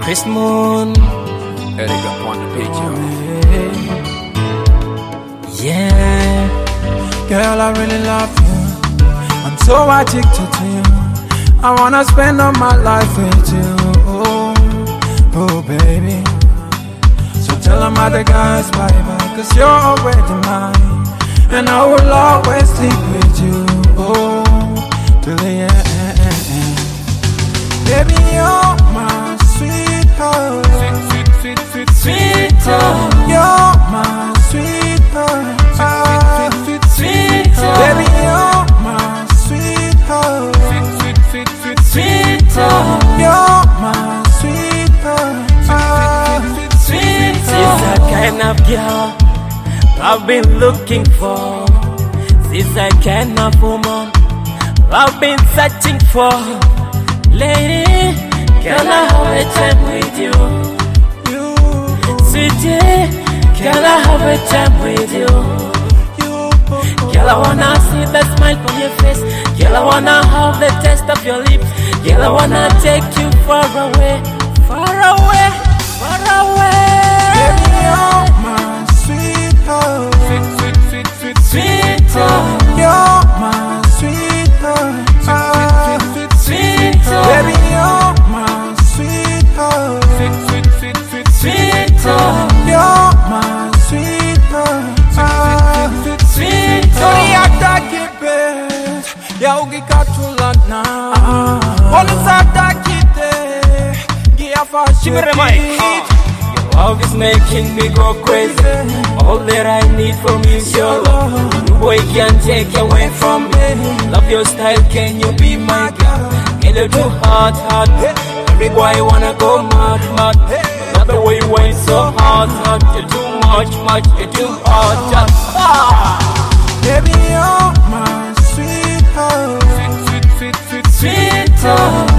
Chris Moon, Eric up on the page, yo. yeah. Girl, I really love you. I'm so addicted to you. I wanna spend all my life with you. Oh, baby. So tell them other guys bye-bye, 'cause you're already mine. And I will always stick with you. Oh, till the end. Baby, you're my sweetheart. Sweetheart, You're my sweetheart. sweetheart, Baby, you're my sweetheart. sweetheart, You're my sweetheart. sweetheart. She's that kind of girl I've been looking for. She's that kind of woman I've been searching for. Lady, can I have a time with you? Sweetie, can I have a time with you? Girl, I wanna see the smile from your face. Girl, I wanna have the taste of your lips. Girl, I wanna take you far away, far away, far away. Baby, you're my sweetheart. Sweetheart, You're my sweetheart. sweetheart, Baby, you're my sweetheart. sweetheart, You're my sweetheart. sweetheart. Ya ukikatula na Walusata kite Gia Shibere Mike. Your love is making me go crazy. All that I need from you is your love. No boy can take away from me. Love your style, can you be my girl? Get a too hard. Every boy wanna go mad. Not the way you went so hard. You're too much, you're too hard. Baby, you're my sweetheart. Sweetheart,